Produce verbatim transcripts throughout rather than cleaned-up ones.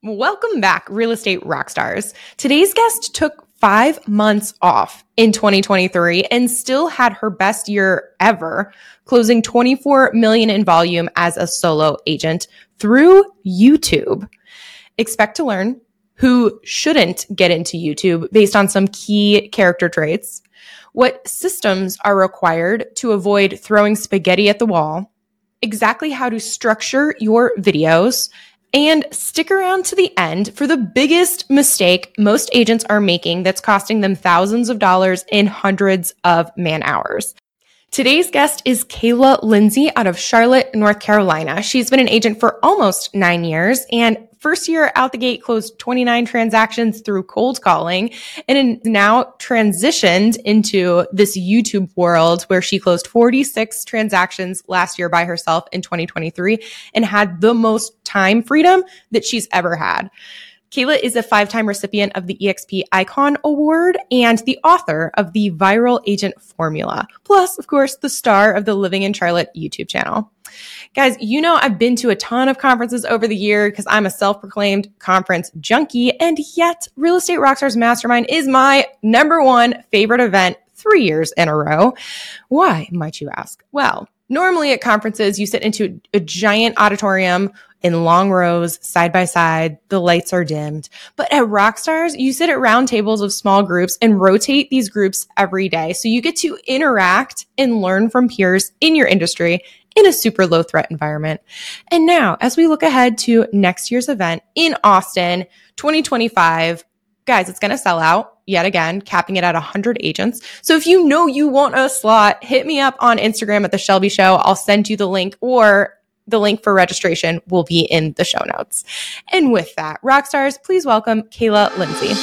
Welcome back, real estate rock stars. Today's guest took five months off in twenty twenty-three and still had her best year ever, closing twenty-four million dollars in volume as a solo agent through YouTube. Expect to learn who shouldn't get into YouTube based on some key character traits, what systems are required to avoid throwing spaghetti at the wall, exactly how to structure your videos, and stick around to the end for the biggest mistake most agents are making that's costing them thousands of dollars and hundreds of man hours. Today's guest is Kayla Lindsay out of Charlotte, North Carolina. She's been an agent for almost nine years and first year out the gate closed twenty-nine transactions through cold calling and now transitioned into this YouTube world where she closed forty-six transactions last year by herself in twenty twenty-three and had the most time freedom that she's ever had. Kayla is a five-time recipient of the E X P Icon Award and the author of the Viral Agent Formula, plus, of course, the star of the Living in Charlotte YouTube channel. Guys, you know I've been to a ton of conferences over the year because I'm a self-proclaimed conference junkie, and yet Real Estate Rockstars Mastermind is my number one favorite event three years in a row. Why, might you ask? Well, normally at conferences, you sit into a giant auditorium in long rows, side by side, the lights are dimmed. But at Rockstars, you sit at round tables of small groups and rotate these groups every day. So you get to interact and learn from peers in your industry in a super low threat environment. And now, as we look ahead to next year's event in Austin, twenty twenty-five, guys, it's going to sell out yet again, capping it at one hundred agents. So if you know you want a slot, hit me up on Instagram at The Shelby Show. I'll send you the link, or the link for registration will be in the show notes. And with that, Rockstars, please welcome Kayla Lindsay.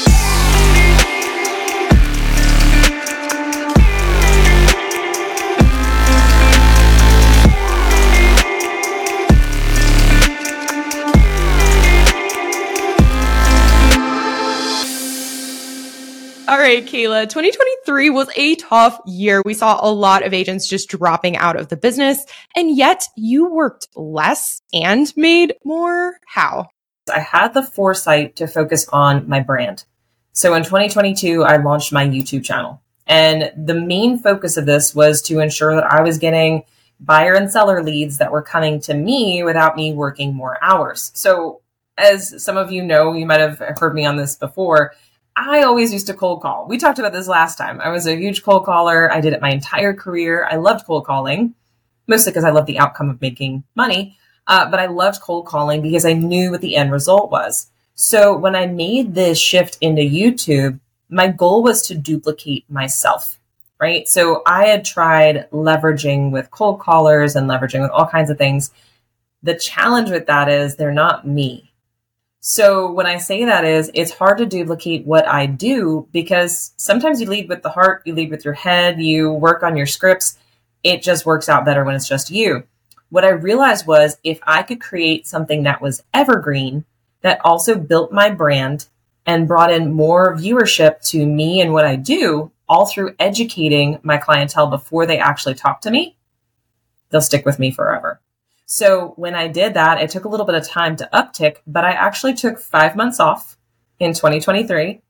All right, Kayla, twenty twenty-three was a tough year. We saw a lot of agents just dropping out of the business, and yet you worked less and made more. How? I had the foresight to focus on my brand. So in twenty twenty-two, I launched my YouTube channel. And the main focus of this was to ensure that I was getting buyer and seller leads that were coming to me without me working more hours. So as some of you know, you might have heard me on this before, I always used to cold call. We talked about this last time. I was a huge cold caller. I did it my entire career. I loved cold calling, mostly because I loved the outcome of making money. Uh, but I loved cold calling because I knew what the end result was. So when I made this shift into YouTube, my goal was to duplicate myself, right? So I had tried leveraging with cold callers and leveraging with all kinds of things. The challenge with that is they're not me. So when I say that is, it's hard to duplicate what I do because sometimes you lead with the heart, you lead with your head, you work on your scripts. It just works out better when it's just you. What I realized was if I could create something that was evergreen, that also built my brand and brought in more viewership to me and what I do, all through educating my clientele before they actually talk to me, they'll stick with me forever. So when I did that, it took a little bit of time to uptick, but I actually took five months off in twenty twenty-three.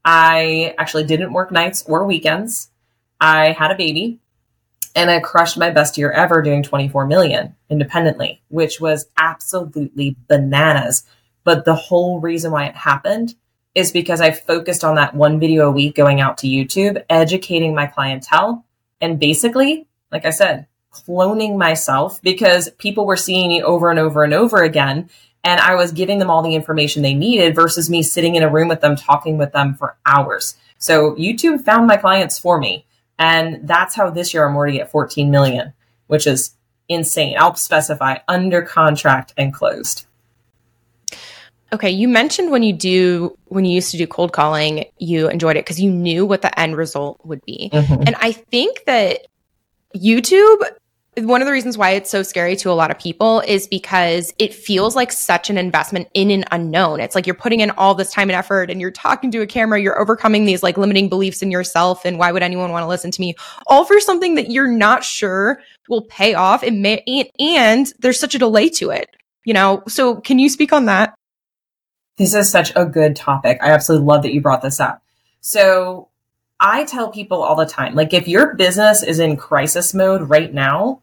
I actually didn't work nights or weekends. I had a baby and I crushed my best year ever doing twenty-four million independently, which was absolutely bananas. But the whole reason why it happened is because I focused on that one video a week going out to YouTube, educating my clientele, and basically, like I said, cloning myself because people were seeing me over and over and over again. And I was giving them all the information they needed versus me sitting in a room with them, talking with them for hours. So YouTube found my clients for me. And that's how this year I'm already at fourteen million, which is insane. I'll specify under contract and closed. Okay, you mentioned when you do when you used to do cold calling, you enjoyed it because you knew what the end result would be. Mm-hmm. And I think that YouTube, one of the reasons why it's so scary to a lot of people is because it feels like such an investment in an unknown. It's like you're putting in all this time and effort and you're talking to a camera, you're overcoming these like limiting beliefs in yourself and why would anyone want to listen to me, all for something that you're not sure will pay off. It may, and, and there's such a delay to it, you know? So can you speak on that? This is such a good topic. I absolutely love that you brought this up. So I tell people all the time, like if your business is in crisis mode right now,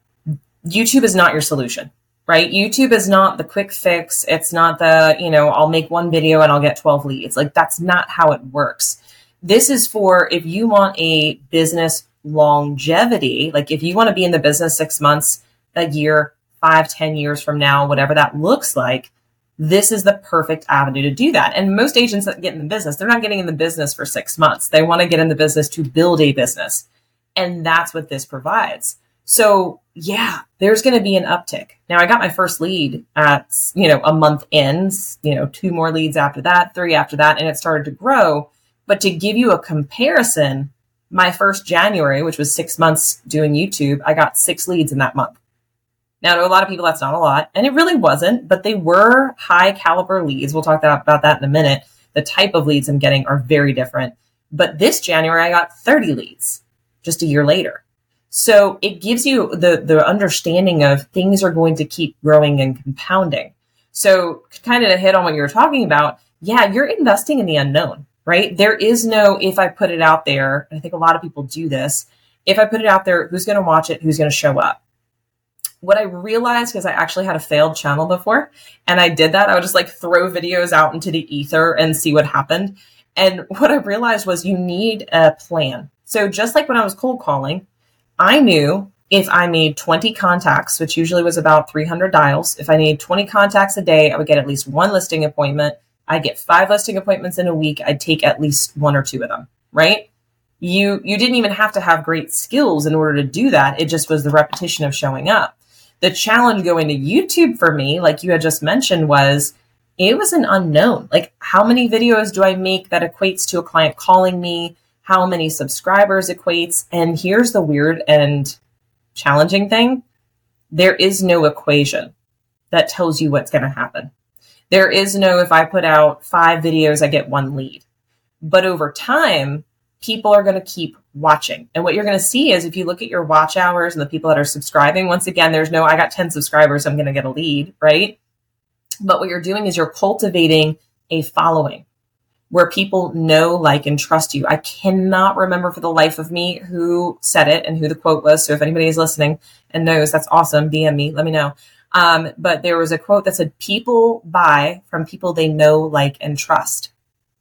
YouTube is not your solution, right? YouTube is not the quick fix. It's not the, you know, I'll make one video and I'll get twelve leads. Like that's not how it works. This is for if you want a business longevity, like if you want to be in the business six months, a year, five, ten years from now, whatever that looks like, this is the perfect avenue to do that. And most agents that get in the business, they're not getting in the business for six months. They want to get in the business to build a business. And that's what this provides. So yeah, there's going to be an uptick. Now I got my first lead at, you know, a month in, you know, two more leads after that, three after that, and it started to grow. But to give you a comparison, my first January, which was six months doing YouTube, I got six leads in that month. Now, to a lot of people, that's not a lot, and it really wasn't, but they were high caliber leads. We'll talk about that in a minute. The type of leads I'm getting are very different. But this January, I got thirty leads just a year later. So it gives you the, the understanding of things are going to keep growing and compounding. So kind of to hit on what you were talking about, yeah, you're investing in the unknown, right? There is no, if I put it out there, and I think a lot of people do this, if I put it out there, who's going to watch it? Who's going to show up? What I realized, because I actually had a failed channel before, and I did that, I would just like throw videos out into the ether and see what happened. And what I realized was you need a plan. So just like when I was cold calling, I knew if I made twenty contacts, which usually was about three hundred dials, if I made twenty contacts a day, I would get at least one listing appointment. I'd get five listing appointments in a week. I'd take at least one or two of them, right? You, you didn't even have to have great skills in order to do that. It just was the repetition of showing up. The challenge going to YouTube for me, like you had just mentioned, was it was an unknown. Like, how many videos do I make that equates to a client calling me? How many subscribers equates? And here's the weird and challenging thing. There is no equation that tells you what's going to happen. There is no, if I put out five videos, I get one lead. But over time, people are going to keep watching. And what you're going to see is if you look at your watch hours and the people that are subscribing, once again, there's no, I got ten subscribers, I'm going to get a lead, right? But what you're doing is you're cultivating a following where people know, like, and trust you. I cannot remember for the life of me who said it and who the quote was. So if anybody is listening and knows, that's awesome. D M me, let me know. Um, but there was a quote that said, people buy from people they know, like, and trust.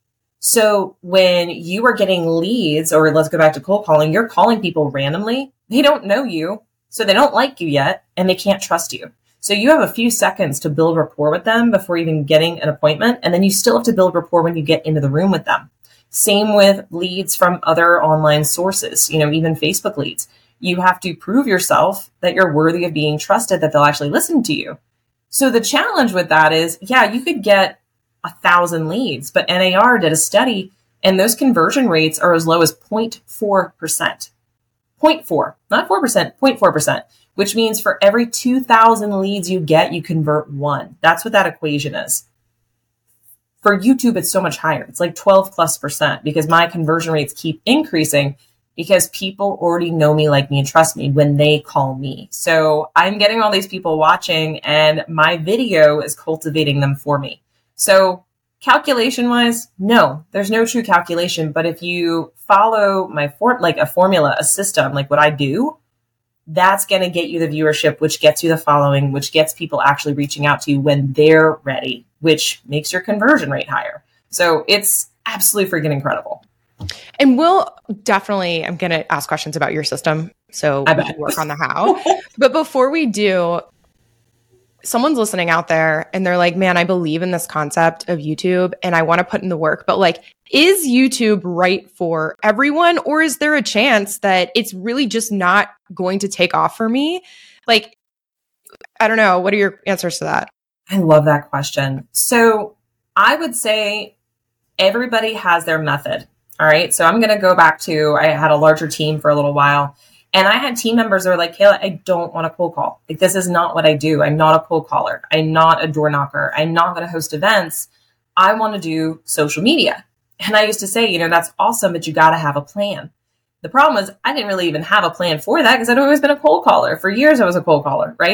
So when you are getting leads, or let's go back to cold calling, you're calling people randomly. They don't know you, so they don't like you yet, and they can't trust you. So you have a few seconds to build rapport with them before even getting an appointment. And then you still have to build rapport when you get into the room with them. Same with leads from other online sources, you know, even Facebook leads. You have to prove yourself that you're worthy of being trusted, that they'll actually listen to you. So the challenge with that is, yeah, you could get a thousand leads, but N A R did a study and those conversion rates are as low as zero point four percent. zero point four, not four percent, zero point four percent, which means for every two thousand leads you get, you convert one. That's what that equation is. For YouTube, it's so much higher. It's like twelve plus percent because my conversion rates keep increasing because people already know me, like me, and trust me when they call me. So I'm getting all these people watching and my video is cultivating them for me. So calculation wise, no, there's no true calculation. But if you follow my for like a formula, a system, like what I do, that's going to get you the viewership, which gets you the following, which gets people actually reaching out to you when they're ready, which makes your conversion rate higher. So it's absolutely freaking incredible. And we'll definitely, I'm going to ask questions about your system. So we can work on the how. But before we do, someone's listening out there and they're like, man, I believe in this concept of YouTube and I want to put in the work, but like, is YouTube right for everyone? Or is there a chance that it's really just not going to take off for me? Like, I don't know. What are your answers to that? I love that question. So I would say everybody has their method. All right. So I'm going to go back to, I had a larger team for a little while. And I had team members that were like, Kayla, I don't want to cold call. Like, this is not what I do. I'm not a cold caller. I'm not a door knocker. I'm not going to host events. I want to do social media. And I used to say, you know, that's awesome, but you got to have a plan. The problem was I didn't really even have a plan for that because I'd always been a cold caller. For years, I was a cold caller, right?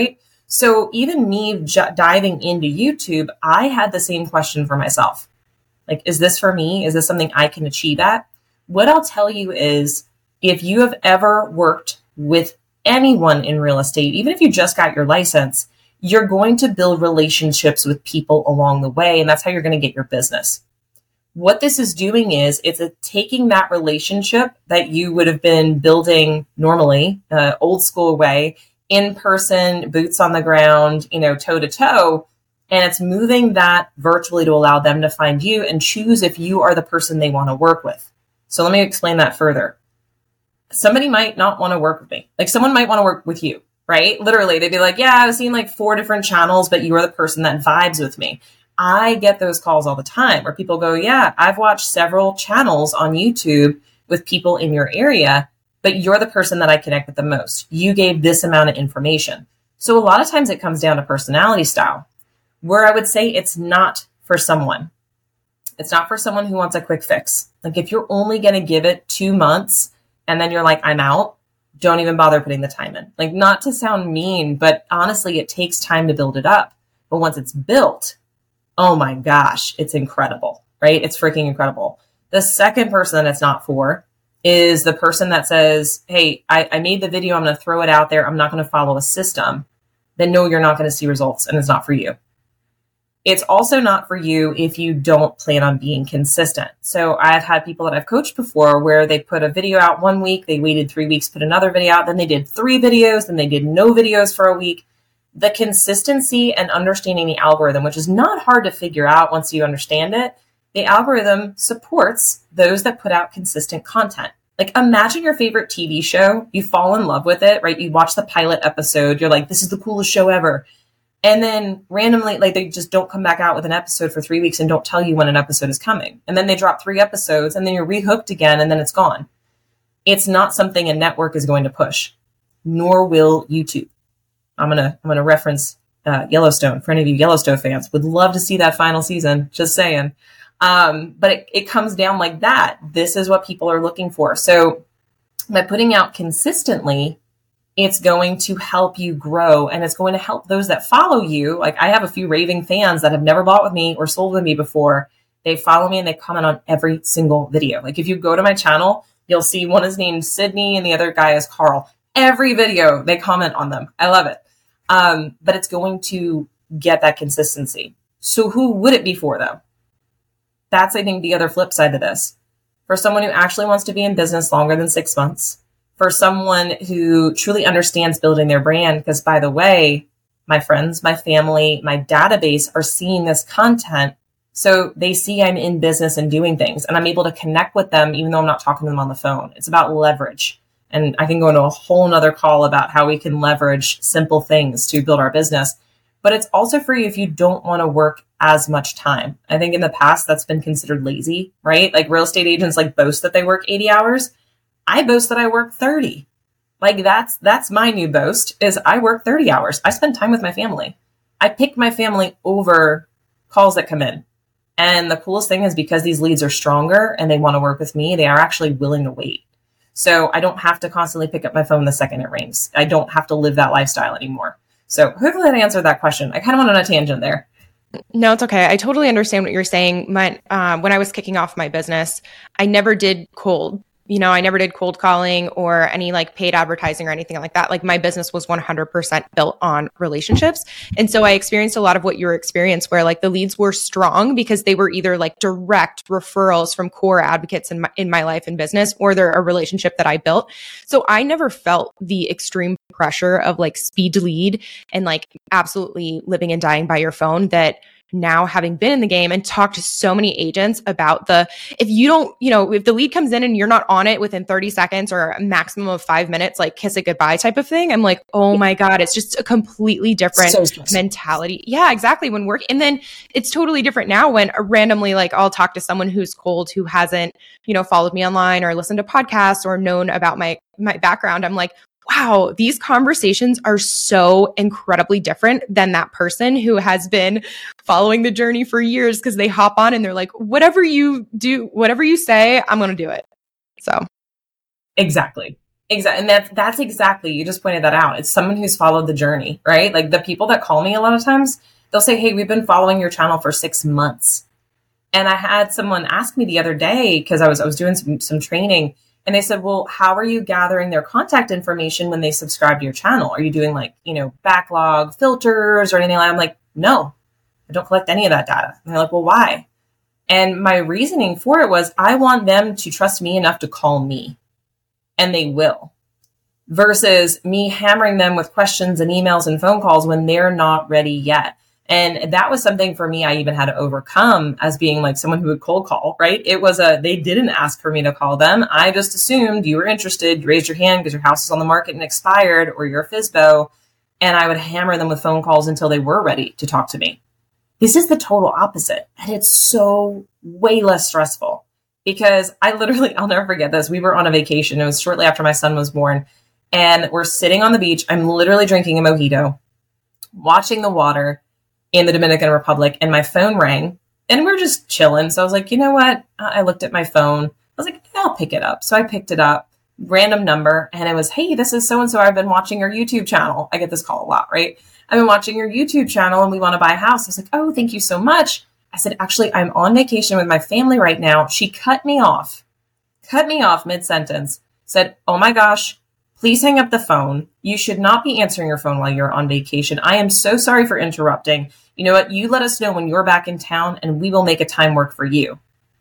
So even me j- diving into YouTube, I had the same question for myself. Like, is this for me? Is this something I can achieve at? What I'll tell you is, if you have ever worked with anyone in real estate, even if you just got your license, you're going to build relationships with people along the way. And that's how you're going to get your business. What this is doing is it's a, taking that relationship that you would have been building normally, uh, old school way, in person, boots on the ground, you know, toe to toe. And it's moving that virtually to allow them to find you and choose if you are the person they want to work with. So let me explain that further. Somebody might not want to work with me. Like, someone might want to work with you, right? Literally, they'd be like, yeah, I was seeing like four different channels, but you are the person that vibes with me. I get those calls all the time where people go, yeah, I've watched several channels on YouTube with people in your area, but you're the person that I connect with the most. You gave this amount of information. So a lot of times it comes down to personality style, where I would say it's not for someone. It's not for someone who wants a quick fix. Like, if you're only going to give it two months and then you're like, I'm out, don't even bother putting the time in. Like, not to sound mean, but honestly, it takes time to build it up. But once it's built, oh my gosh, it's incredible, right? It's freaking incredible. The second person that it's not for is the person that says, hey, I, I made the video, I'm going to throw it out there, I'm not going to follow a system. Then no, you're not going to see results, and it's not for you. It's also not for you if you don't plan on being consistent. So I've had people that I've coached before where they put a video out one week, they waited three weeks, put another video out, then they did three videos, then they did no videos for a week. The consistency and understanding the algorithm, which is not hard to figure out once you understand it, the algorithm supports those that put out consistent content. Like, imagine your favorite T V show, you fall in love with it, right? You watch the pilot episode, you're like, this is the coolest show ever. And then randomly, like, they just don't come back out with an episode for three weeks and don't tell you when an episode is coming. And then they drop three episodes and then you're rehooked again and then it's gone. It's not something a network is going to push, nor will YouTube. I'm going to, I'm going to reference uh, Yellowstone. For any of you Yellowstone fans, would love to see that final season, just saying. Um, but it, it comes down like that. This is what people are looking for. So by putting out consistently, it's going to help you grow, and it's going to help those that follow you. Like, I have a few raving fans that have never bought with me or sold with me before. They follow me and they comment on every single video. Like, if you go to my channel, you'll see one is named Sydney and the other guy is Carl. Every video they comment on them. I love it. Um, but it's going to get that consistency. So who would it be for, though? That's, I think, the other flip side of this. For someone who actually wants to be in business longer than six months, for someone who truly understands building their brand, because, by the way, my friends, my family, my database are seeing this content. So they see I'm in business and doing things, and I'm able to connect with them even though I'm not talking to them on the phone. It's about leverage. And I can go into a whole nother call about how we can leverage simple things to build our business. But it's also for you if you don't want to work as much time. I think in the past that's been considered lazy, right? Like, real estate agents like boast that they work eighty hours. I boast that I work thirty. Like, that's, that's my new boast, is I work thirty hours. I spend time with my family. I pick my family over calls that come in. And the coolest thing is, because these leads are stronger and they want to work with me, they are actually willing to wait. So I don't have to constantly pick up my phone the second it rings. I don't have to live that lifestyle anymore. So hopefully that answered that question. I kind of went on a tangent there. No, it's okay. I totally understand what you're saying. My, um, when I was kicking off my business, I never did cold. You know, I never did cold calling or any like paid advertising or anything like that. Like, my business was one hundred percent built on relationships. And so I experienced a lot of what your experience, where like the leads were strong because they were either like direct referrals from core advocates in my, in my life and business, or they're a relationship that I built. So I never felt the extreme pressure of like speed to lead and like absolutely living and dying by your phone that now, having been in the game and talked to so many agents about the, if you don't, you know, if the lead comes in and you're not on it within thirty seconds or a maximum of five minutes, like kiss it goodbye type of thing. I'm like, oh my God, it's just a completely different so mentality. Yeah, exactly. When work, and then it's totally different now when randomly, like, I'll talk to someone who's cold, who hasn't, you know, followed me online or listened to podcasts or known about my, my background. I'm like, wow, these conversations are so incredibly different than that person who has been following the journey for years, because they hop on and they're like, whatever you do, whatever you say, I'm going to do it. So. Exactly. Exactly. And that's, that's exactly, you just pointed that out. It's someone who's followed the journey, right? Like the people that call me a lot of times, they'll say, hey, we've been following your channel for six months. And I had someone ask me the other day, because I was, I was doing some, some training, and they said, well, how are you gathering their contact information when they subscribe to your channel? Are you doing like, you know, backlog filters or anything like that? I'm like, no, I don't collect any of that data. And they're like, well, why? And my reasoning for it was, I want them to trust me enough to call me, and they will, versus me hammering them with questions and emails and phone calls when they're not ready yet. And that was something for me I even had to overcome as being like someone who would cold call, right? It was a, they didn't ask for me to call them. I just assumed you were interested. You raised your hand because your house is on the market and expired, or you're a F S B O. And I would hammer them with phone calls until they were ready to talk to me. This is the total opposite. And it's so way less stressful, because I literally, I'll never forget this. We were on a vacation. It was shortly after my son was born, and we're sitting on the beach. I'm literally drinking a mojito, watching the water in the Dominican Republic, and my phone rang, and we're just chilling. So I was like, you know what? I looked at my phone. I was like, yeah, I'll pick it up. So I picked it up, random number, and it was, hey, this is so-and-so. I've been watching your YouTube channel. I get this call a lot, right? I've been watching your YouTube channel and we want to buy a house. I was like, oh, thank you so much. I said, actually, I'm on vacation with my family right now. She cut me off, cut me off mid-sentence, said, oh my gosh, please hang up the phone. You should not be answering your phone while you're on vacation. I am so sorry for interrupting. You know what? You let us know when you're back in town and we will make a time work for you.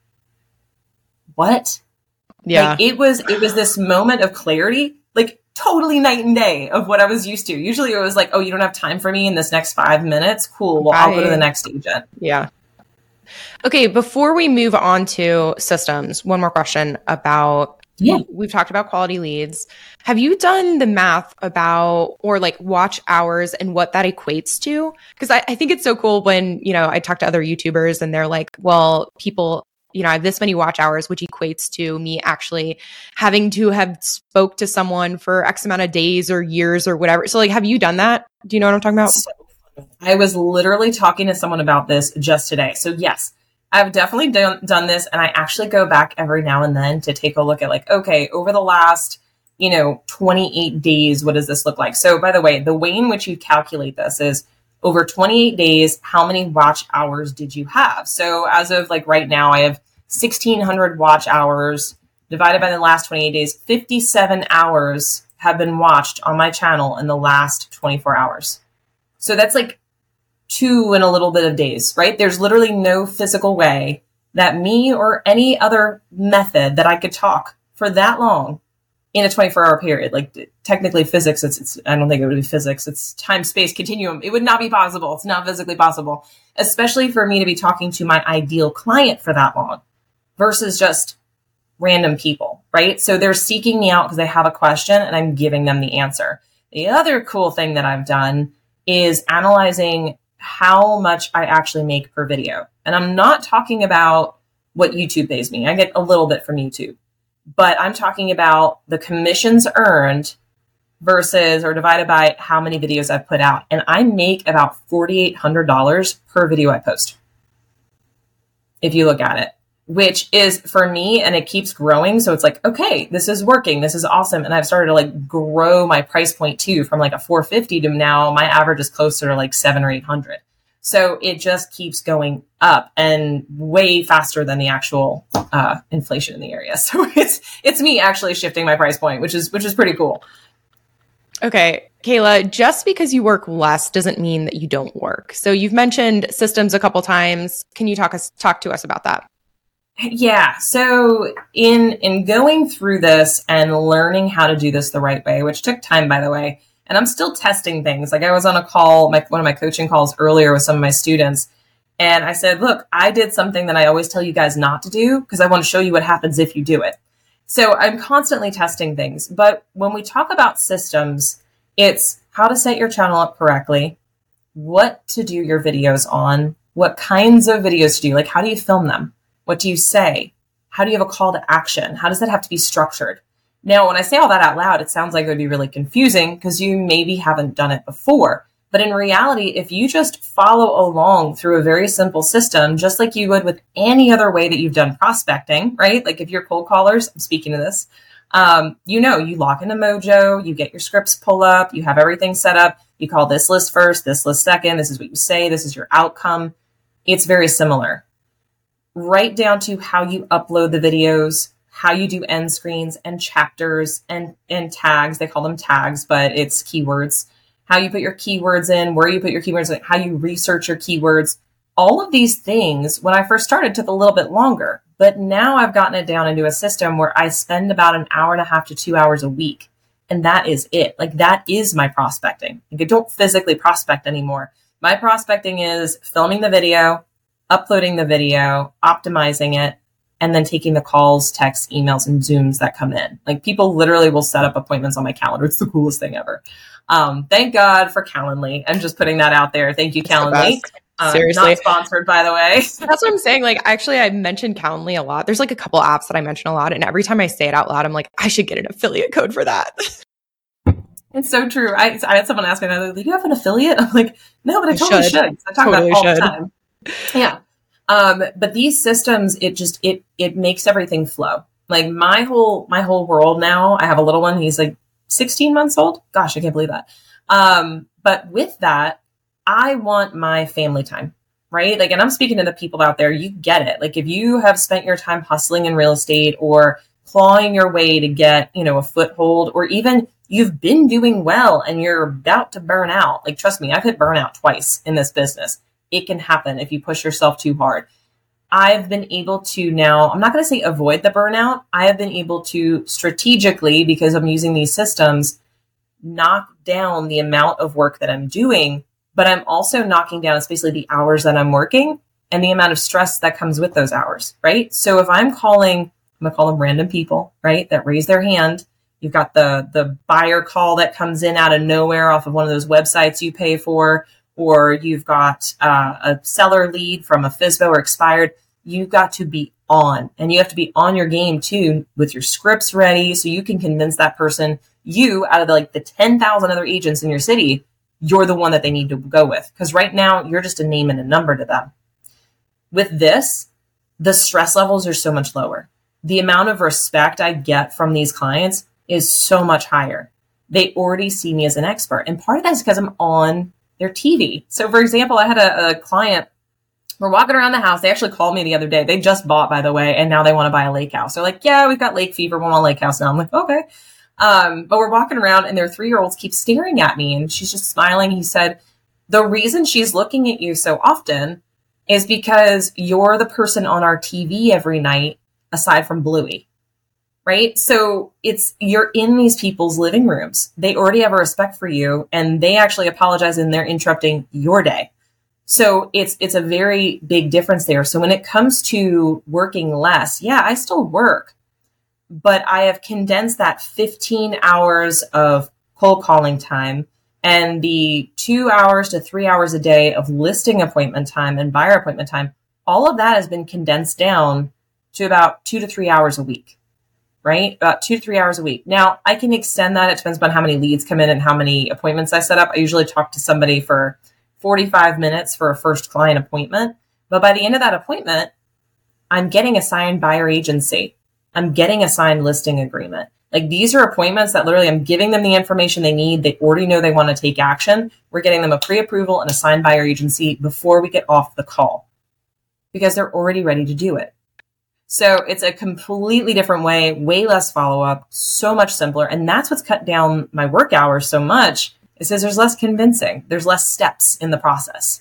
What? Yeah. Like, it was, it was this moment of clarity, like totally night and day of what I was used to. Usually it was like, oh, you don't have time for me in this next five minutes. Cool. Well, I'll go to the next agent. Yeah. Okay. Before we move on to systems, one more question about, yeah. We've talked about quality leads. Have you done the math about, or like watch hours and what that equates to? Because I, I think it's so cool when, you know, I talk to other YouTubers and they're like, well, people, you know, I have this many watch hours, which equates to me actually having to have spoke to someone for X amount of days or years or whatever. So like, have you done that? Do you know what I'm talking about? So, I was literally talking to someone about this just today. So yes, I've definitely done, done this. And I actually go back every now and then to take a look at like, okay, over the last, you know, twenty-eight days, what does this look like? So by the way, the way in which you calculate this is over twenty-eight days, how many watch hours did you have? So as of like right now, I have sixteen hundred watch hours divided by the last twenty-eight days. fifty-seven hours have been watched on my channel in the last twenty-four hours. So that's like two and a little bit of days, right? There's literally no physical way that me or any other method that I could talk for that long in a twenty-four hour period. Like technically physics, it's, it's, I don't think it would be physics. It's time, space, continuum. It would not be possible. It's not physically possible, especially for me to be talking to my ideal client for that long versus just random people, right? So they're seeking me out because they have a question and I'm giving them the answer. The other cool thing that I've done is analyzing how much I actually make per video. And I'm not talking about what YouTube pays me. I get a little bit from YouTube, but I'm talking about the commissions earned versus or divided by how many videos I've put out. And I make about four thousand eight hundred dollars per video I post, if you look at it, which is for me, and it keeps growing. So it's like, okay, this is working. This is awesome. And I've started to like grow my price point too, from like a four fifty to now my average is closer to like seven or eight hundred. So it just keeps going up and way faster than the actual uh, inflation in the area. So it's, it's me actually shifting my price point, which is, which is pretty cool. Okay, Kayla, just because you work less doesn't mean that you don't work. So you've mentioned systems a couple times. Can you talk us, talk to us about that? Yeah. So in, in going through this and learning how to do this the right way, which took time, by the way, and I'm still testing things. Like I was on a call, my, one of my coaching calls earlier with some of my students. And I said, look, I did something that I always tell you guys not to do because I want to show you what happens if you do it. So I'm constantly testing things. But when we talk about systems, it's how to set your channel up correctly, what to do your videos on, what kinds of videos to do, like how do you film them? What do you say? How do you have a call to action? How does that have to be structured? Now, when I say all that out loud, it sounds like it would be really confusing because you maybe haven't done it before. But in reality, if you just follow along through a very simple system, just like you would with any other way that you've done prospecting, right? Like if you're cold callers, I'm speaking to this, Um, you know, you log into Mojo, you get your scripts pull up, you have everything set up. You call this list first, this list second. This is what you say. This is your outcome. It's very similar. Right down to how you upload the videos, how you do end screens and chapters and, and tags. They call them tags, but it's keywords. How you put your keywords in, where you put your keywords in, how you research your keywords. All of these things, when I first started, took a little bit longer. But now I've gotten it down into a system where I spend about an hour and a half to two hours a week. And that is it. Like, that is my prospecting. Like, I don't physically prospect anymore. My prospecting is filming the video, uploading the video, optimizing it, and then taking the calls, texts, emails, and Zooms that come in. Like, people literally will set up appointments on my calendar. It's the coolest thing ever. Um, thank God for Calendly. I'm just putting that out there. Thank you, Calendly. Uh, Seriously. Not sponsored, by the way. That's what I'm saying. Like, actually, I mentioned Calendly a lot. There's like a couple apps that I mention a lot. And every time I say it out loud, I'm like, I should get an affiliate code for that. It's so true. I, I had someone ask me, do you have an affiliate? I'm like, no, but I totally should. should. I talk totally about it all should. the time. Yeah. Um, but these systems, it just, it, it makes everything flow. Like, my whole, my whole world now, I have a little one. He's like sixteen months old. Gosh, I can't believe that. Um, but with that, I want my family time, right? Like, and I'm speaking to the people out there, you get it. Like, if you have spent your time hustling in real estate or clawing your way to get, you know, a foothold, or even you've been doing well and you're about to burn out. Like, trust me, I've hit burnout twice in this business. It can happen if you push yourself too hard. I've been able to now, I'm not going to say avoid the burnout. I have been able to strategically, because I'm using these systems, knock down the amount of work that I'm doing, but I'm also knocking down especially the hours that I'm working and the amount of stress that comes with those hours, right? So if I'm calling, I'm going to call them random people, right, that raise their hand. You've got the, the buyer call that comes in out of nowhere off of one of those websites you pay for, or you've got uh, a seller lead from a F S B O or expired. You've got to be on, and you have to be on your game too, with your scripts ready, so you can convince that person, you out of the, like the ten thousand other agents in your city, you're the one that they need to go with. Because right now you're just a name and a number to them. With this, the stress levels are so much lower. The amount of respect I get from these clients is so much higher. They already see me as an expert. And part of that is because I'm on their T V. So for example, I had a, a client, we're walking around the house. They actually called me the other day. They just bought, by the way, and now they want to buy a lake house. They're like, yeah, we've got lake fever. We want a lake house now. I'm like, okay. Um, but we're walking around and their three-year-olds keep staring at me and she's just smiling. He said, the reason she's looking at you so often is because you're the person on our T V every night, aside from Bluey, right? So it's, you're in these people's living rooms. They already have a respect for you and they actually apologize and they're interrupting your day. So it's, it's a very big difference there. So when it comes to working less, yeah, I still work, but I have condensed that fifteen hours of cold calling time and the two hours to three hours a day of listing appointment time and buyer appointment time. All of that has been condensed down to about two to three hours a week, right? About two to three hours a week. Now I can extend that. It depends on how many leads come in and how many appointments I set up. I usually talk to somebody for forty-five minutes for a first client appointment. But by the end of that appointment, I'm getting a signed buyer agency. I'm getting a signed listing agreement. Like, these are appointments that literally I'm giving them the information they need. They already know they want to take action. We're getting them a pre-approval and a signed buyer agency before we get off the call because they're already ready to do it. So it's a completely different way, way less follow-up, so much simpler. And that's what's cut down my work hours so much. It says there's less convincing. There's less steps in the process.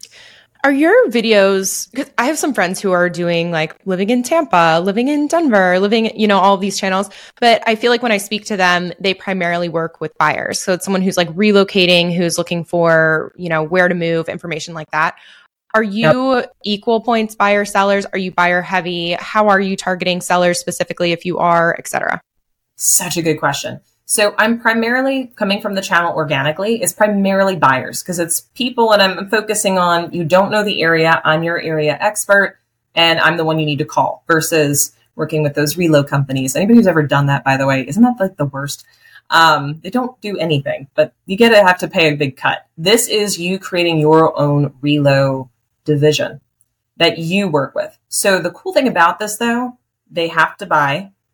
Are your videos, because I have some friends who are doing like living in Tampa, living in Denver, living, you know, all of these channels. But I feel like when I speak to them, they primarily work with buyers. So it's someone who's like relocating, who's looking for, you know, where to move, information like that. Are you yep. equal points buyer sellers? Are you buyer heavy? How are you targeting sellers specifically if you are, et cetera? Such a good question. So I'm primarily coming from the channel organically. It's primarily buyers because it's people and I'm focusing on, you don't know the area. I'm your area expert and I'm the one you need to call versus working with those reload companies. Anybody who's ever done that, by the way, isn't that like the worst? Um, they don't do anything, but you get to have to pay a big cut. This is you creating your own reload division that you work with. So the cool thing about this though, they have to buy.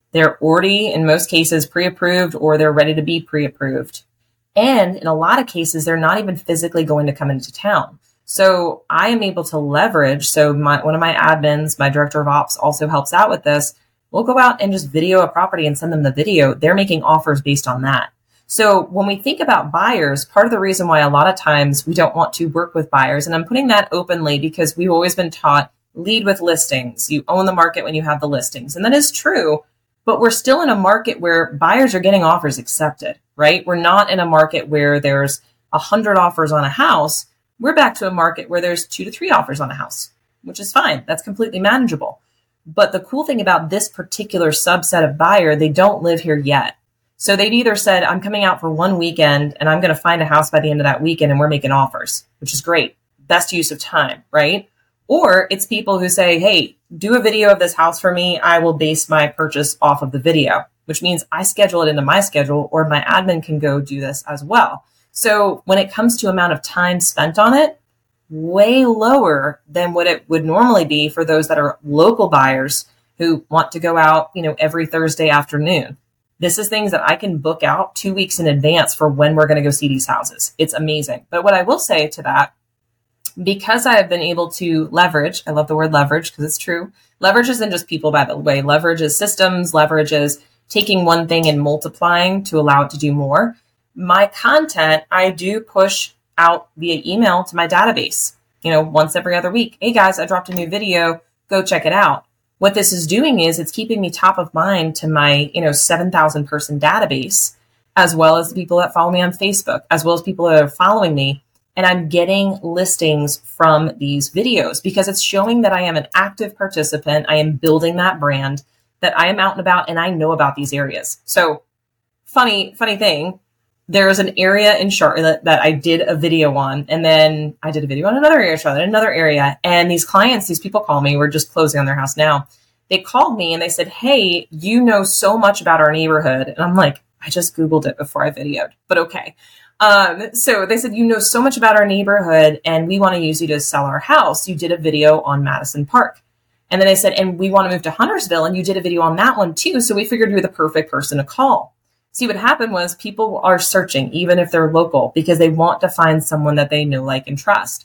They're already, in most cases, pre-approved or they're ready to be pre-approved. And in a lot of cases, they're not even physically going to come into town. So I am able to leverage. So my, one of my admins, my director of ops, also helps out with this. We'll go out and just video a property and send them the video. They're making offers based on that. So when we think about buyers, part of the reason why a lot of times we don't want to work with buyers, and I'm putting that openly because we've always been taught lead with listings. You own the market when you have the listings. And that is true, but we're still in a market where buyers are getting offers accepted, right? We're not in a market where there's a hundred offers on a house. We're back to a market where there's two to three offers on a house, which is fine. That's completely manageable. But the cool thing about this particular subset of buyer, they don't live here yet. So they've either said, I'm coming out for one weekend and I'm going to find a house by the end of that weekend and we're making offers, which is great. Best use of time, right? Or it's people who say, hey, do a video of this house for me. I will base my purchase off of the video, which means I schedule it into my schedule or my admin can go do this as well. So when it comes to amount of time spent on it, way lower than what it would normally be for those that are local buyers who want to go out, you know, every Thursday afternoon. This is things that I can book out two weeks in advance for when we're going to go see these houses. It's amazing. But what I will say to that, because I have been able to leverage, I love the word leverage because it's true. Leverage isn't just people, by the way. Leverage is systems. Leverage is taking one thing and multiplying to allow it to do more. My content, I do push out via email to my database, you know, once every other week. Hey guys, I dropped a new video. Go check it out. What this is doing is it's keeping me top of mind to my, you know, seven thousand person database, as well as the people that follow me on Facebook, as well as people that are following me. And I'm getting listings from these videos because it's showing that I am an active participant. I am building that brand, that I am out and about and I know about these areas. So funny, funny thing. There's an area in Charlotte that I did a video on, and then I did a video on another area, Charlotte, another area. And these clients, these people call me, we're just closing on their house now. They called me and they said, hey, you know so much about our neighborhood. And I'm like, I just Googled it before I videoed, but okay. Um, so they said, you know so much about our neighborhood and we want to use you to sell our house. You did a video on Madison Park. And then they said, and we want to move to Huntersville and you did a video on that one too. So we figured you were the perfect person to call. See, what happened was people are searching, even if they're local, because they want to find someone that they know, like, and trust.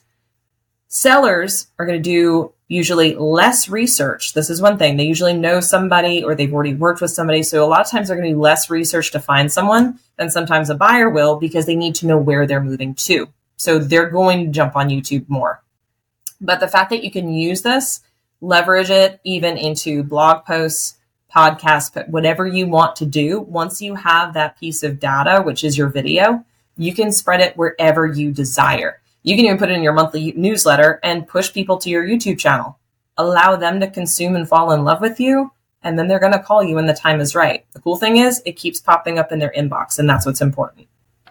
Sellers are going to do usually less research. This is one thing. They usually know somebody or they've already worked with somebody. So a lot of times they're going to do less research to find someone than sometimes a buyer will because they need to know where they're moving to. So they're going to jump on YouTube more. But the fact that you can use this, leverage it even into blog posts, podcasts, but whatever you want to do, once you have that piece of data, which is your video, you can spread it wherever you desire. You can even put it in your monthly newsletter and push people to your YouTube channel. Allow them to consume and fall in love with you, and then they're going to call you when the time is right. The cool thing is it keeps popping up in their inbox, and that's what's important.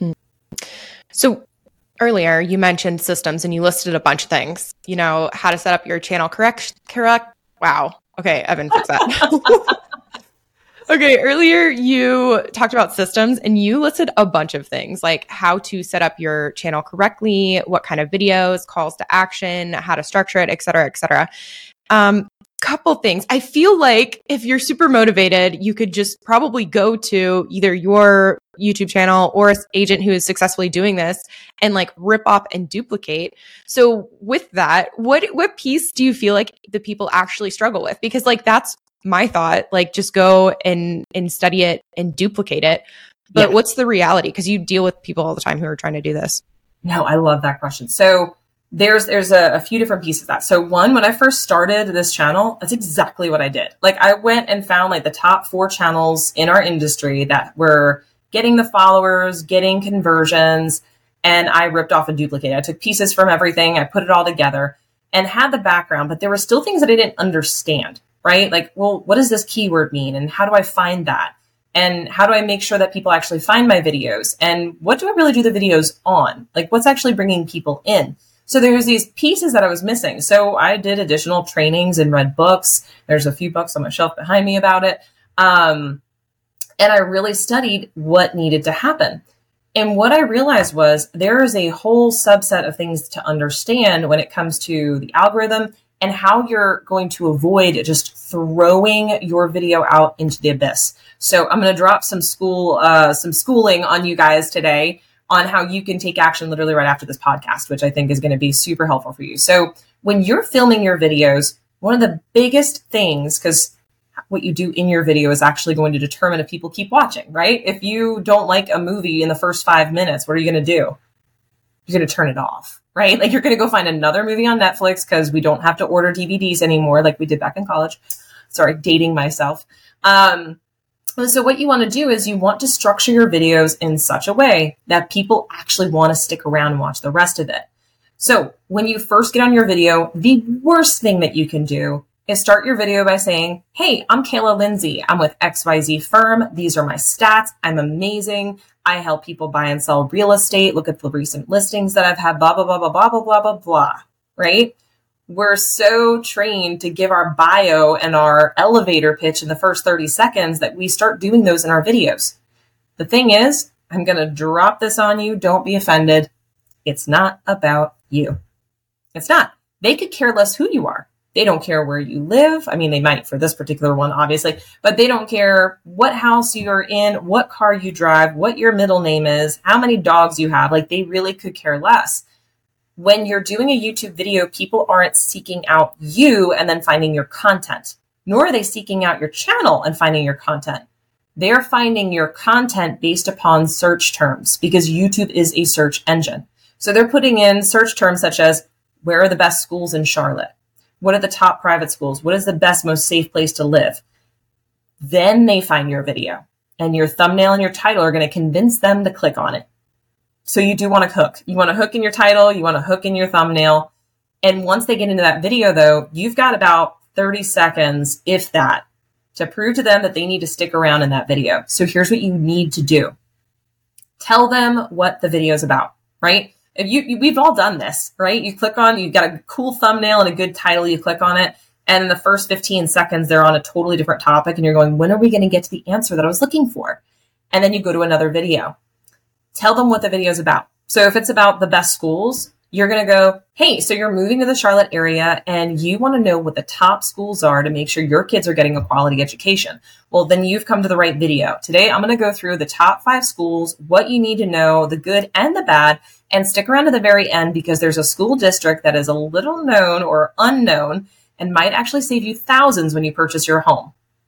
So earlier you mentioned systems and you listed a bunch of things, you know, how to set up your channel correct, correct. Wow. Okay. Evan, fix that. Okay, earlier you talked about systems and you listed a bunch of things like how to set up your channel correctly, what kind of videos, calls to action, how to structure it, et cetera, et cetera. Um, couple things. I feel like if you're super motivated, you could just probably go to either your YouTube channel or an agent who is successfully doing this and like rip off and duplicate. So with that, what what piece do you feel like the people actually struggle with? Because like that's my thought, like just go and and study it and duplicate it. But yeah. What's the reality? Because you deal with people all the time who are trying to do this. No, I love that question. So there's there's a, a few different pieces of that. So one, when I first started this channel, that's exactly what I did. Like I went and found like the top four channels in our industry that were getting the followers, getting conversions, and I ripped off and duplicated. I took pieces from everything, I put it all together and had the background, but there were still things that I didn't understand. Right? Like, well, what does this keyword mean? And how do I find that? And how do I make sure that people actually find my videos? And what do I really do the videos on? Like, what's actually bringing people in? So there's these pieces that I was missing. So I did additional trainings and read books. There's a few books on my shelf behind me about it. Um, and I really studied what needed to happen. And what I realized was there is a whole subset of things to understand when it comes to the algorithm and how you're going to avoid just throwing your video out into the abyss. So I'm going to drop some school, uh, some schooling on you guys today on how you can take action literally right after this podcast, which I think is going to be super helpful for you. So when you're filming your videos, one of the biggest things, because what you do in your video is actually going to determine if people keep watching, right? If you don't like a movie in the first five minutes, what are you going to do? You're going to turn it off, right? Like you're going to go find another movie on Netflix because we don't have to order D V Ds anymore like we did back in college. Sorry, dating myself. Um, so what you want to do is you want to structure your videos in such a way that people actually want to stick around and watch the rest of it. So when you first get on your video, the worst thing that you can do is start your video by saying, hey, I'm Kayla Lindsay. I'm with X Y Z firm. These are my stats. I'm amazing. I help people buy and sell real estate. Look at the recent listings that I've had, blah, blah, blah, blah, blah, blah, blah, blah, blah, right? We're so trained to give our bio and our elevator pitch in the first thirty seconds that we start doing those in our videos. The thing is, I'm going to drop this on you. Don't be offended. It's not about you. It's not. They could care less who you are. They don't care where you live. I mean, they might for this particular one, obviously, but they don't care what house you're in, what car you drive, what your middle name is, how many dogs you have. Like they really could care less. When you're doing a YouTube video, people aren't seeking out you and then finding your content, nor are they seeking out your channel and finding your content. They're finding your content based upon search terms because YouTube is a search engine. So they're putting in search terms such as, where are the best schools in Charlotte? What are the top private schools? What is the best, most safe place to live? Then they find your video, and your thumbnail and your title are going to convince them to click on it. So you do want to hook. You want to hook in your title. You want to hook in your thumbnail. And once they get into that video, though, you've got about thirty seconds, if that, to prove to them that they need to stick around in that video. So here's what you need to do. Tell them what the video is about, right? If you, you, we've all done this, right? You click on, you've got a cool thumbnail and a good title, you click on it, and in the first fifteen seconds, they're on a totally different topic, and you're going, when are we going to get to the answer that I was looking for? And then you go to another video. Tell them what the video is about. So if it's about the best schools, you're going to go, hey, so you're moving to the Charlotte area and you want to know what the top schools are to make sure your kids are getting a quality education. Well, then you've come to the right video. Today, I'm going to go through the top five schools, what you need to know, the good and the bad, and stick around to the very end because there's a school district that is a little known or unknown and might actually save you thousands when you purchase your home.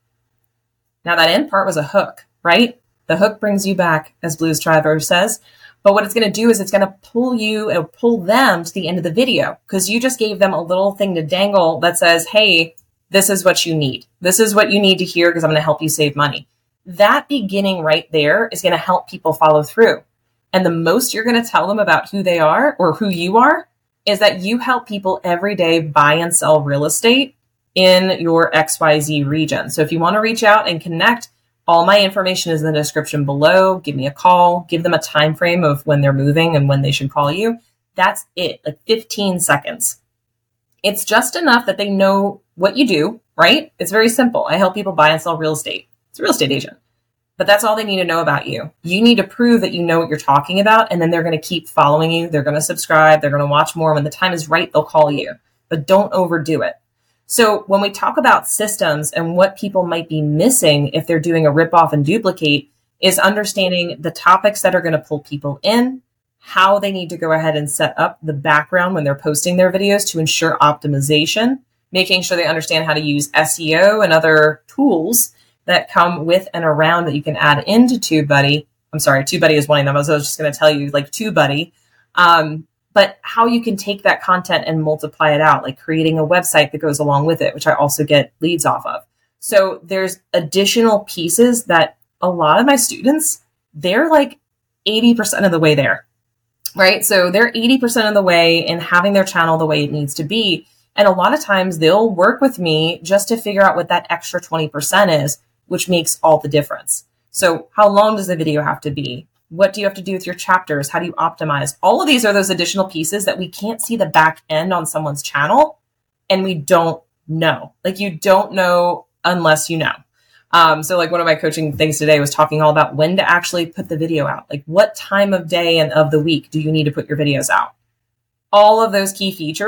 Now, that end part was a hook, right? The hook brings you back, as Blues Traveler says. But what it's going to do is it's going to pull you, it'll pull them to the end of the video because you just gave them a little thing to dangle that says, hey, this is what you need. This is what you need to hear because I'm going to help you save money. That beginning right there is going to help people follow through. And the most you're going to tell them about who they are or who you are is that you help people every day buy and sell real estate in your X Y Z region. So if you want to reach out and connect, all my information is in the description below. Give me a call. Give them a time frame of when they're moving and when they should call you. That's it, like fifteen seconds. It's just enough that they know what you do, right? It's very simple. I help people buy and sell real estate. It's a real estate agent. But that's all they need to know about you. You need to prove that you know what you're talking about, and then they're going to keep following you. They're going to subscribe. They're going to watch more. When the time is right, they'll call you. But don't overdo it. So when we talk about systems and what people might be missing if they're doing a rip-off and duplicate is understanding the topics that are going to pull people in, how they need to go ahead and set up the background when they're posting their videos to ensure optimization, making sure they understand how to use S E O and other tools that come with and around that you can add into TubeBuddy. I'm sorry, TubeBuddy is one of them. I was just going to tell you like TubeBuddy. Um, but how you can take that content and multiply it out, like creating a website that goes along with it, which I also get leads off of. So there's additional pieces that a lot of my students, they're like eighty percent of the way there, right? So they're eighty percent of the way in having their channel the way it needs to be. And a lot of times they'll work with me just to figure out what that extra twenty percent is, which makes all the difference. So how long does the video have to be? What do you have to do with your chapters? How do you optimize? All of these are those additional pieces that we can't see the back end on someone's channel and we don't know. Like you don't know unless you know. Um, so like one of my coaching things today was talking all about when to actually put the video out. Like what time of day and of the week do you need to put your videos out? All of those key features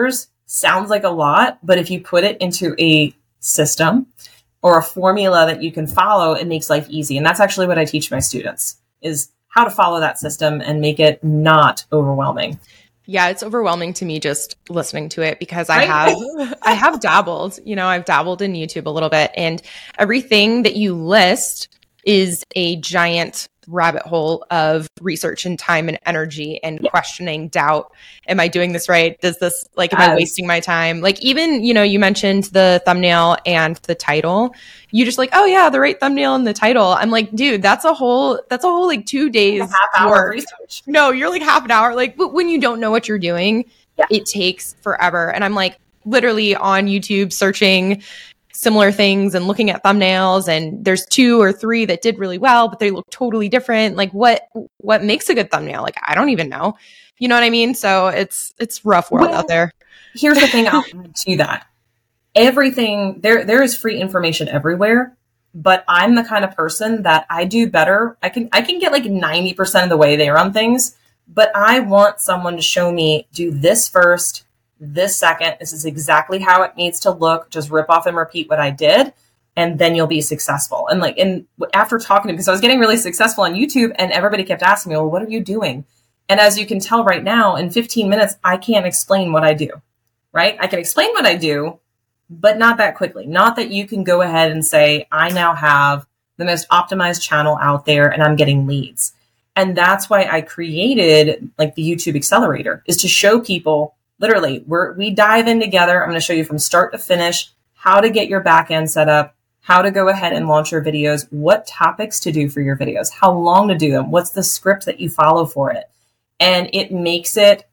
sounds like a lot, but if you put it into a system or a formula that you can follow, it makes life easy. And that's actually what I teach my students, is how to follow that system and make it not overwhelming. Yeah, it's overwhelming to me just listening to it, because I have I have dabbled, you know, I've dabbled in YouTube a little bit, and everything that you list is a giant rabbit hole of research and time and energy and yeah. questioning, doubt. Am I doing this right? Does this, like, am As, I wasting my time? Like, even, you know, you mentioned the thumbnail and the title. You just like, oh yeah, the right thumbnail and the title. I'm like, dude, that's a whole, that's a whole like two days. Half hour work. Research. No, you're like half an hour. Like, but when you don't know what you're doing, yeah. it takes forever. And I'm like literally on YouTube searching similar things and looking at thumbnails, and there's two or three that did really well, but they look totally different. Like, what what makes a good thumbnail? Like, I don't even know. You know what I mean? So it's it's rough world well, out there. Here's the thing I'll add to that. Everything there there is free information everywhere, but I'm the kind of person that I do better. I can I can get like ninety percent of the way there on things, but I want someone to show me, do this first, this second, this is exactly how it needs to look. Just rip off and repeat what I did, and then you'll be successful. And like, and after talking to, because I was getting really successful on YouTube, and everybody kept asking me, well, what are you doing? And as you can tell right now, in fifteen minutes, I can't explain what I do, right? I can explain what I do, but not that quickly. Not that you can go ahead and say, I now have the most optimized channel out there and I'm getting leads. And that's why I created like the YouTube Accelerator, is to show people, literally, we're, we dive in together. I'm going to show you from start to finish how to get your back end set up, how to go ahead and launch your videos, what topics to do for your videos, how long to do them, what's the script that you follow for it. And it makes it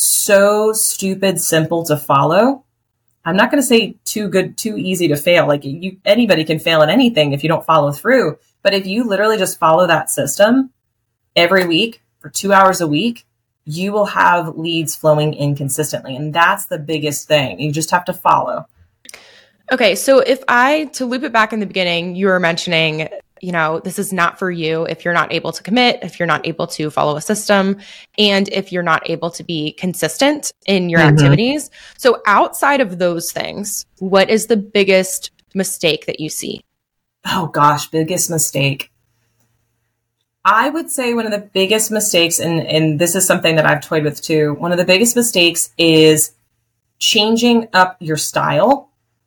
so stupid simple to follow. I'm not going to say too good, too easy to fail. Like, you, anybody can fail at anything if you don't follow through. But if you literally just follow that system every week for two hours a week, you will have leads flowing in consistently. And that's the biggest thing. You just have to follow. Okay. So if I, to loop it back in the beginning, you were mentioning, you know, this is not for you if you're not able to commit, if you're not able to follow a system, and if you're not able to be consistent in your mm-hmm. activities. So outside of those things, what is the biggest mistake that you see? Oh gosh, biggest mistake. I would say one of the biggest mistakes, and, and this is something that I've toyed with too, one of the biggest mistakes is changing up your style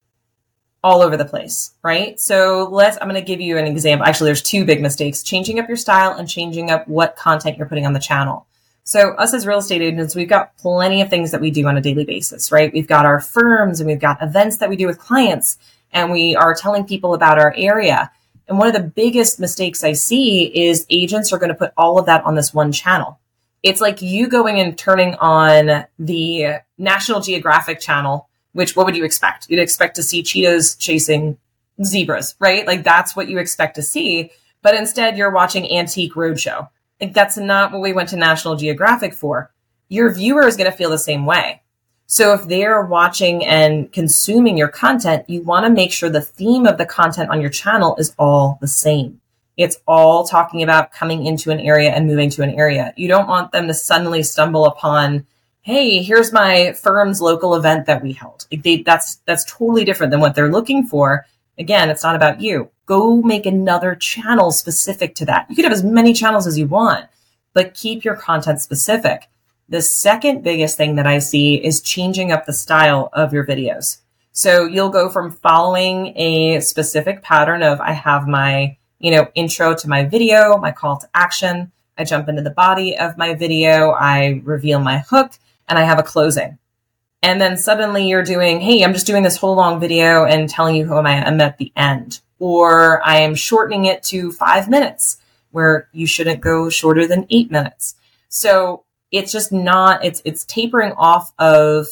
all over the place, right? So let's, I'm going to give you an example. Actually, there's two big mistakes: changing up your style and changing up what content you're putting on the channel. So us as real estate agents, we've got plenty of things that we do on a daily basis, right? We've got our firms and we've got events that we do with clients, and we are telling people about our area. And one of the biggest mistakes I see is agents are going to put all of that on this one channel. It's like you going and turning on the National Geographic channel, which what would you expect? You'd expect to see cheetahs chasing zebras, right? Like, that's what you expect to see. But instead you're watching Antique Roadshow. Like, that's not what we went to National Geographic for. Your viewer is going to feel the same way. So if they're watching and consuming your content, you want to make sure the theme of the content on your channel is all the same. It's all talking about coming into an area and moving to an area. You don't want them to suddenly stumble upon, hey, here's my firm's local event that we held. Like, they, that's that's totally different than what they're looking for. Again, it's not about you. Go make another channel specific to that. You could have as many channels as you want, but keep your content specific. The second biggest thing that I see is changing up the style of your videos. So you'll go from following a specific pattern of, I have my, you know, intro to my video, my call to action. I jump into the body of my video. I reveal my hook, and I have a closing. And then suddenly you're doing, hey, I'm just doing this whole long video and telling you who I am at the end. Or I am shortening it to five minutes where you shouldn't go shorter than eight minutes. So it's just not, it's, it's tapering off of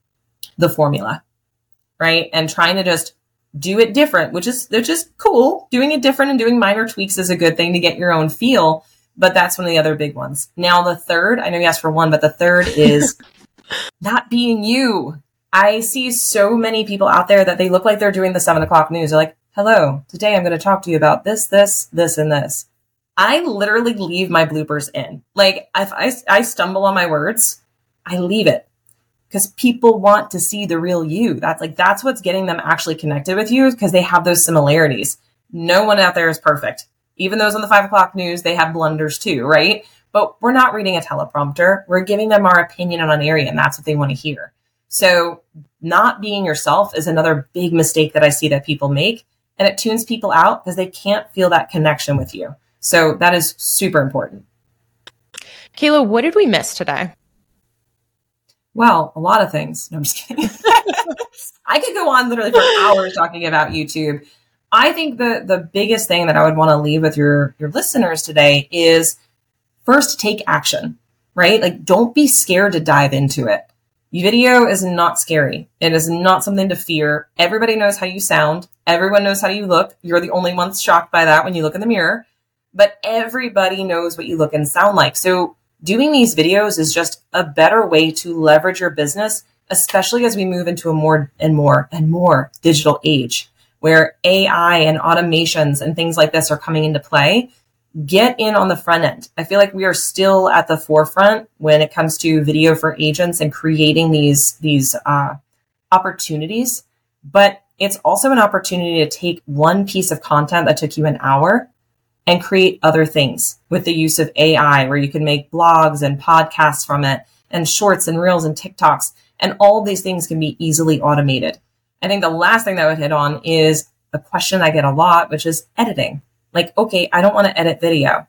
the formula, right? And trying to just do it different, which is, they're just cool. Doing it different and doing minor tweaks is a good thing to get your own feel. But that's one of the other big ones. Now, the third, I know you asked for one, but the third is not being you. I see so many people out there that they look like they're doing the seven o'clock news. They're like, hello, today I'm going to talk to you about this, this, this, and this. I literally leave my bloopers in. Like, if I, I stumble on my words, I leave it. because people want to see the real you. That's like, that's what's getting them actually connected with you, because they have those similarities. No one out there is perfect. Even those on the five o'clock news, they have blunders too, right? But we're not reading a teleprompter. We're giving them our opinion on an area, and that's what they want to hear. So not being yourself is another big mistake that I see that people make. And it tunes people out because they can't feel that connection with you. So that is super important. Kayla, what did we miss today? Well, a lot of things. No, I'm just kidding. I could go on literally for hours talking about YouTube. I think the, the biggest thing that I would want to leave with your, your listeners today is first, take action, right? Like, don't be scared to dive into it. Video is not scary. It is not something to fear. Everybody knows how you sound. Everyone knows how you look. You're the only one shocked by that when you look in the mirror. But everybody knows what you look and sound like. So doing these videos is just a better way to leverage your business, especially as we move into a more and more and more digital age where A I and automations and things like this are coming into play. Get in on the front end. I feel like we are still at the forefront when it comes to video for agents and creating these, these uh, opportunities. But it's also an opportunity to take one piece of content that took you an hour and create other things with the use of A I, where you can make blogs and podcasts from it, and shorts and reels and TikToks. And all of these things can be easily automated. I think the last thing that I would hit on is a question I get a lot, which is editing. Like, okay, I don't want to edit video.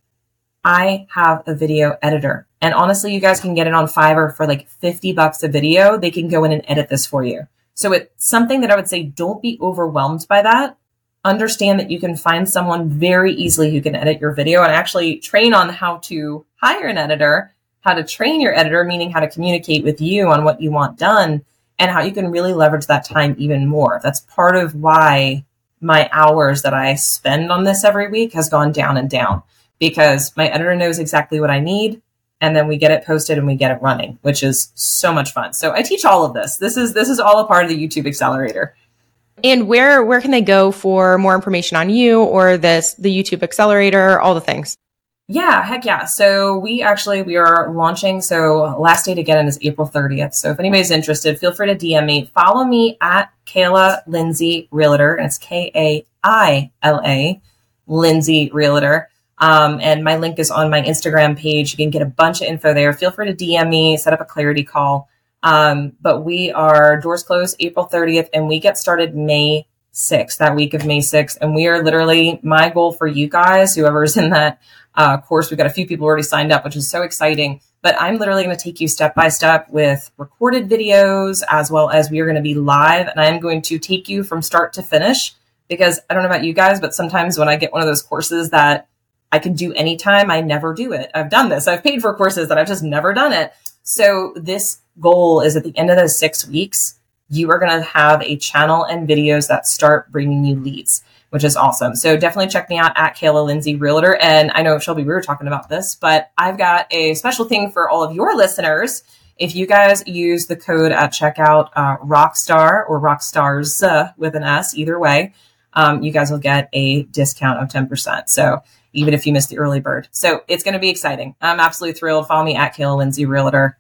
I have a video editor. And honestly, you guys can get it on Fiverr for like fifty bucks a video. They can go in and edit this for you. So it's something that I would say, don't be overwhelmed by that. Understand that you can find someone very easily who can edit your video, and actually train on how to hire an editor, how to train your editor, meaning how to communicate with you on what you want done, and how you can really leverage that time even more. That's part of why my hours that I spend on this every week has gone down and down, because my editor knows exactly what I need. And then we get it posted and we get it running, which is so much fun. So I teach all of this. This is, this is all a part of the YouTube Accelerator. And where, where can they go for more information on you or this, the YouTube Accelerator, all the things? Yeah, heck yeah. So we actually, we are launching. So last day to get in is April thirtieth. So if anybody's interested, feel free to D M me. Follow me at Kayla Lindsay Realtor. And it's K A I L A Lindsay Realtor. Um, and my link is on my Instagram page. You can get a bunch of info there. Feel free to D M me, set up a clarity call. Um, but we are doors closed April thirtieth, and we get started May sixth, that week of May sixth. And we are literally, my goal for you guys, whoever's in that uh, course, we've got a few people already signed up, which is so exciting. But I'm literally going to take you step by step with recorded videos, as well as we are going to be live. And I'm going to take you from start to finish, because I don't know about you guys, but sometimes when I get one of those courses that I can do anytime, I never do it. I've done this. I've paid for courses that I've just never done it. So this goal is at the end of those six weeks, you are going to have a channel and videos that start bringing you leads, which is awesome. So definitely check me out at Kayla Lindsay Realtor. And I know, Shelby, we were talking about this, but I've got a special thing for all of your listeners. If you guys use the code at checkout, uh, Rockstar or Rockstars uh, with an S, either way, um, you guys will get a discount of ten percent. So even if you missed the early bird. So it's going to be exciting. I'm absolutely thrilled. Follow me at Kayla Lindsay Realtor.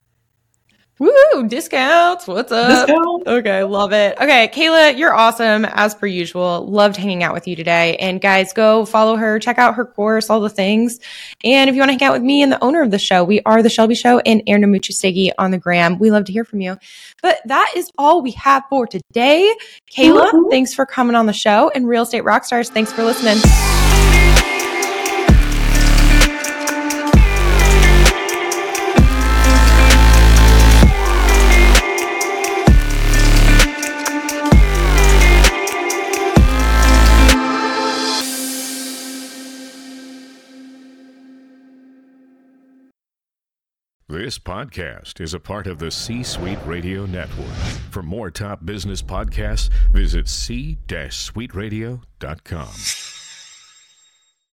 Woo, discounts. What's up? Discount. Okay, love it. Okay, Kayla, you're awesome as per usual. Loved hanging out with you today. And guys, go follow her, check out her course, all the things. And if you want to hang out with me and the owner of the show, we are The Shelby Show and Erna Muchastegi on the gram. We love to hear from you. But that is all we have for today. Kayla, mm-hmm. Thanks for coming on the show. And Real Estate Rockstars, thanks for listening. This podcast is a part of the C-Suite Radio Network. For more top business podcasts, visit c suite radio dot com.